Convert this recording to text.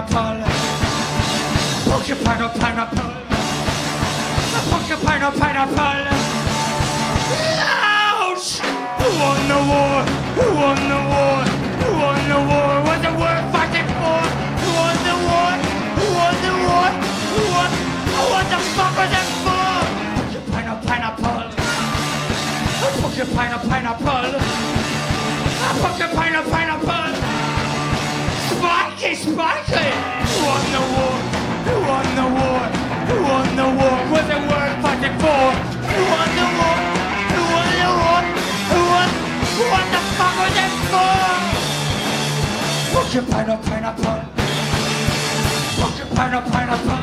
pineapple. Porcupine or pineapple. Porcupine or pineapple. Ouch! Who won the war? Who won the war? Who won the war? Was the war fighting for? Who won the war? Who won the war? Who won? What the fuck was that for? Porcupine or pineapple. Porcupine or pineapple. Porcupine or pineapple. Spiky, spiky. Who won the war? Who won the war? Who won the war? Was the war fighting for? Who won the war? Who won the war? Who won? What the fuck was that for? Porcupine or pineapple. Porcupine or pineapple.